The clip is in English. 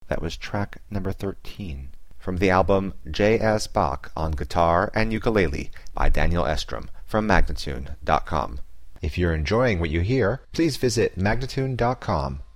That was track number 13 from the album J.S. Bach on Guitar and Ukulele by Daniel Estrom from Magnatune.com. If you're enjoying what you hear, please visit Magnatune.com